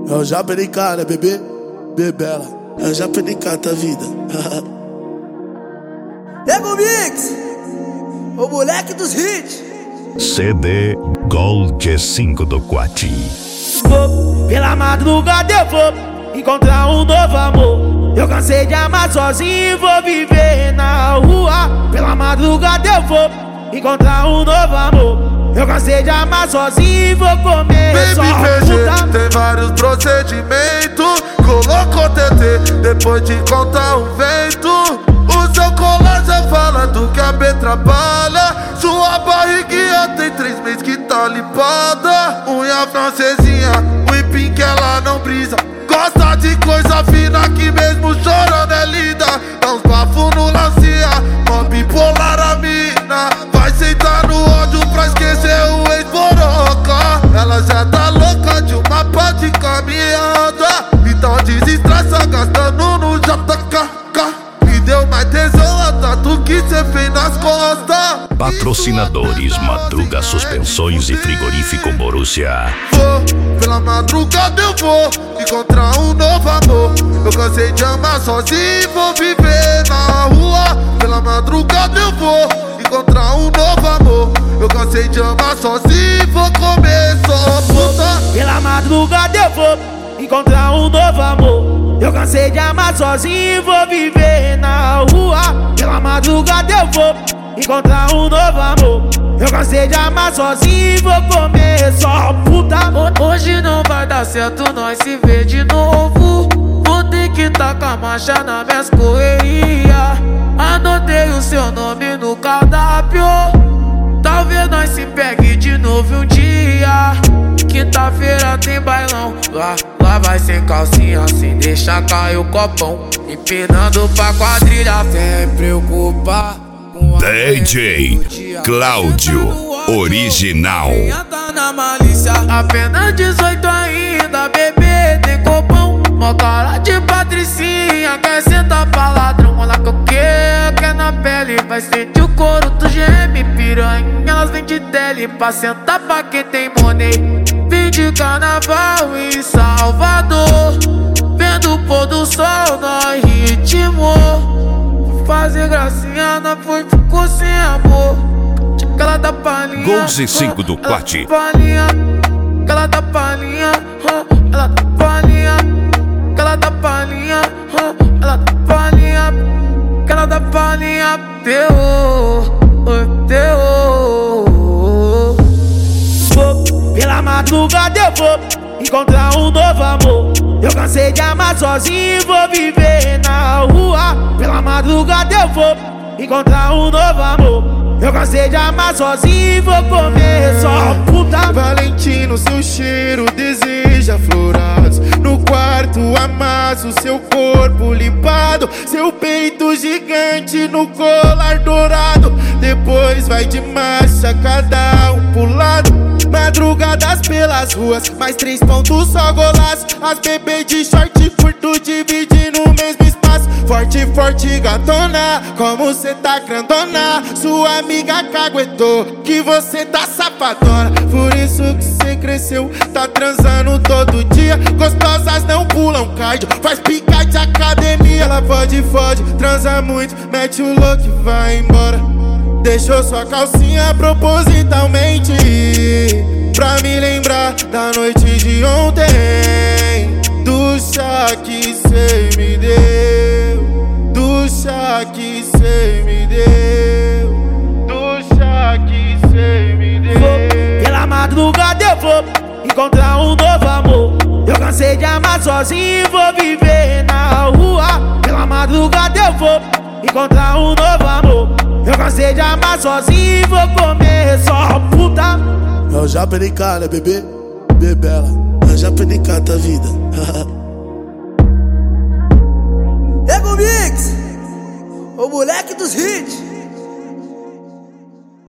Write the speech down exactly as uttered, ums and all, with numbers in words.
É o Japericá, né, bebê? Bebela. É o Japericá, tá vida. Ego Mix, o moleque dos hits. C D Gold cinco do Quati. Vou, pela madrugada eu vou encontrar um novo amor. Eu cansei de amar sozinho e vou viver na rua. Pela madrugada eu vou encontrar um novo amor. Eu cansei de amar sozinho e vou comer Baby só P G, puta. tem vários procedimentos. Colocou T T depois de contar um vento. O seu colar já fala do que a B trabalha. Sua barriguinha tem três meses que tá limpada. Unha francesinha, o whipping que ela não brisa. Gosta de coisa fina que mesmo chorando é linda. Dá uns bafos no lancia, mó bipolar a mina. Vai sentar no ódio pra esquecer o ex-boroca. Ela já tá louca de uma pá de caminhada. Então desestressa gastando no J K K. Me deu mais tesão a tatu que cê fez nas costas. Patrocinadores Madruga Suspensões e Frigorífico Borussia. Vou, pela madrugada eu vou encontrar um novo amor. Eu cansei de amar sozinho e vou viver na rua. Pela madrugada eu vou encontrar um novo amor. Eu cansei de amar sozinho e vou comer só puta. Pela madrugada eu vou encontrar um novo amor. Eu cansei de amar sozinho e vou viver na rua. Pela madrugada eu vou encontrar um novo amor. Eu cansei de amar sozinho e vou comer só puta. Hoje não vai dar certo nós se ver de novo. Vou ter que tacar marcha nas minhas correrias. Anotei o seu nome no cardápio. Talvez nós se pegue de novo um dia. Quinta-feira tem bailão. Lá, lá vai sem calcinha, sem deixar cair o copão. Empinando pra quadrilha, sem preocupar. D J Cláudio Original. Tá na malícia, apenas dezoito ainda, bebê tem copão. Mó cara de patricinha, quer sentar pra ladrão. Olha que eu quero, quer na pele. Vai sentir o couro do geme, piranha. Elas vêm de tele pra sentar pra quem tem money. Vim de carnaval em Salvador, vendo o pôr do sol no ritmo. Fazer gracinha, não foi, ficou sem amor. Aquela da palhinha, Gold cinco do Quati. aquela da palhinha, ela da palhinha, aquela da palhinha, ela da palhinha, aquela da palhinha, terror, terror. Vou, pela madrugada eu vou encontrar um novo amor. Eu cansei de amar sozinho e vou viver na rua. Pela madrugada eu vou encontrar um novo amor. Eu cansei de amar sozinho e vou comer só puta. Valentino, seu cheiro deseja florados. No quarto amasso seu corpo limpado. Seu peito gigante no colar dourado. Depois vai de marcha, cada um pro lado. Madrugadas pelas ruas, mais três pontos só golaço. As bebês de short curto dividindo o mesmo espaço. Forte, forte gatona, como cê tá grandona. Sua amiga caguetou que você tá safadona. Por isso que cê cresceu, tá transando todo dia. Gostosas não pulam cardio, faz pica de academia. Ela pode, fode, transa muito, mete o louco e vai embora. Deixou sua calcinha propositalmente pra me lembrar da noite de ontem. Do chá que cê me deu, do chá que cê me deu, do chá que cê me deu. Vou, pela madrugada eu vou encontrar um novo amor. Eu cansei de amar sozinho e vou viver na rua. Pela madrugada eu vou encontrar um novo amor. Eu cansei de amar sozinho e vou comer só puta. É o Japericá, né, bebê? Bebela. É o Japericá, tá vida. Ego Mix, o moleque dos hits.